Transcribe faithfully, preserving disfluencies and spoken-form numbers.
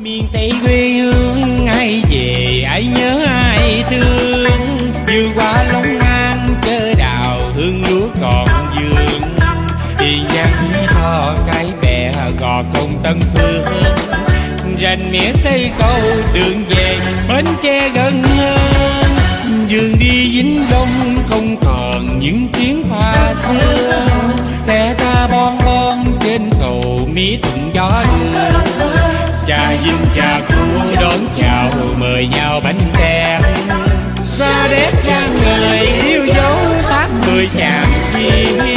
miền Tây quê hương, ai về ai nhớ ai thương. Vừa qua Long An chớ đào hương lúa còn vương. Tiền Giang Mỹ Tho cái bè Gò Công Tân Phương. Rành Mía xây cầu đường về Bến Tre gần hơn. Đường đi Vĩnh Đông không còn những tiếng pha xưa. Xe ta bon bon trên cầu Mỹ Thuận gió đưa. Trà vinh trà cua đón chào mời nhau bánh kem. Xa đẹp trang người yêu dấu tác người chàng kia.